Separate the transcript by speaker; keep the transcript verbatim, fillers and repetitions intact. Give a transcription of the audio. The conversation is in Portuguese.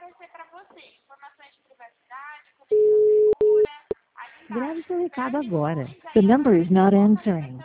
Speaker 1: aparecer para você informações de privacidade, conexão segura.
Speaker 2: Grave seu recado agora. The number is not answering.